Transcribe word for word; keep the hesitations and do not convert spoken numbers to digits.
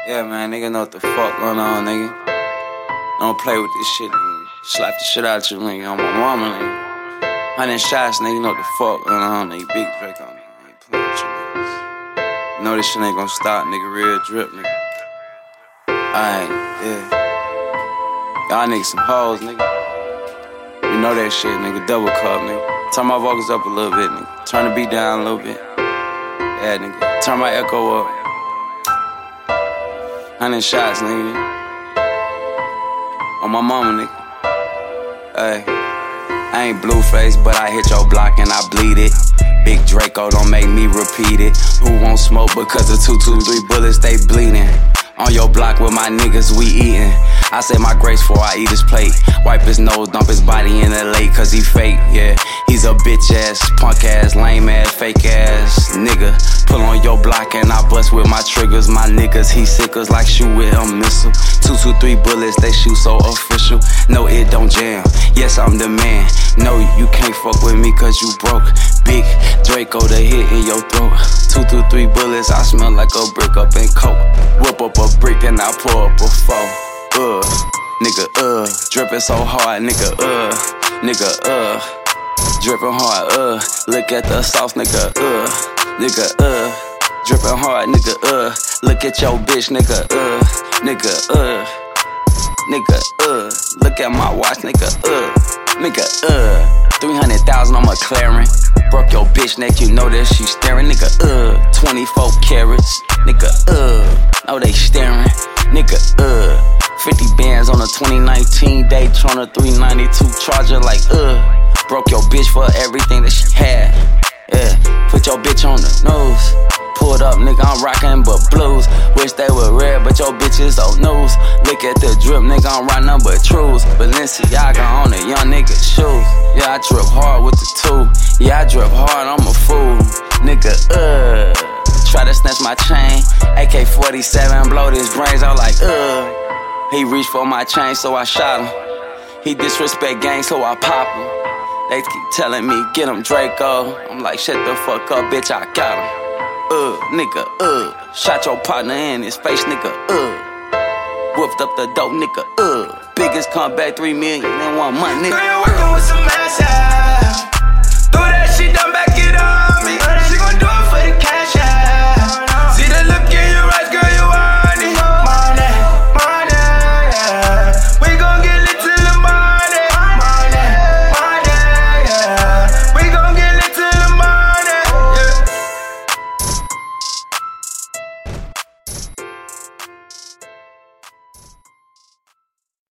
Yeah, man, nigga know what the fuck going on, nigga. Don't play with this shit, nigga. Slap the shit out you, nigga. On my mama, nigga. Hundred shots, nigga, know what the fuck going on, nigga. Big Drake on nigga. I ain't playing with you, niggas. You know this shit ain't gonna stop, nigga. Real drip, nigga. Alright, yeah. Y'all niggas some hoes, nigga. You know that shit, nigga. Double cup, nigga. Turn my vocals up a little bit, nigga. Turn the beat down a little bit. Yeah, nigga. Turn my echo up. Hundred shots, nigga. On my mama, nigga. Hey, I ain't Blueface, but I hit your block and I bleed it. Big Draco, don't make me repeat it. Who won't smoke because the two two three bullets, they bleeding. On your block with my niggas, we eatin'. I say my grace before I eat his plate. Wipe his nose, dump his body in the lake, cause he fake, yeah. He's a bitch ass, punk ass, lame ass, fake ass nigga. Pull on your block and I bust with my triggers. My niggas, he sickers like shoot with a missile. Two, two, three bullets, they shoot so official. No, it don't jam. Yes, I'm the man. No, you can't fuck with me cause you broke. Big Draco, the hit in your throat. Two, two, three bullets, I smell like a brick up in coke. Whip up a brick and I pour up a four. Uh, nigga, uh, drippin' so hard, nigga, uh, nigga, uh, drippin' hard, uh, look at the sauce, nigga, uh, nigga, uh, drippin' hard, nigga, uh, look at your bitch, nigga, uh, nigga, uh, nigga, uh, look at my watch, nigga, uh, nigga, uh, three hundred thousand on McLaren, broke your bitch neck, you know that she staring, nigga, uh, twenty-four carats, nigga, uh, oh they staring, nigga, uh. fifty bands on a twenty nineteen Daytona three ninety-two Charger like, uh broke your bitch for everything that she had. Yeah, put your bitch on the nose. Pulled up, nigga, I'm rockin' but blues. Wish they were red, but your bitch is old news. Look at the drip, nigga, I'm riding nothing but trues. Balenciaga on a young nigga shoes. Yeah, I drip hard with the two. Yeah, I drip hard, I'm a fool. Nigga, uh try to snatch my chain. A K forty-seven, blow his brains out like, uh he reached for my chain, so I shot him. He disrespect gang, so I pop him. They keep telling me, get him Draco. I'm like, shut the fuck up, bitch, I got him. Uh, nigga, uh. Shot your partner in his face, nigga, uh. Whooped up the dope, nigga, uh. Biggest comeback, three million in one month, nigga. Girl, you're working with some ass.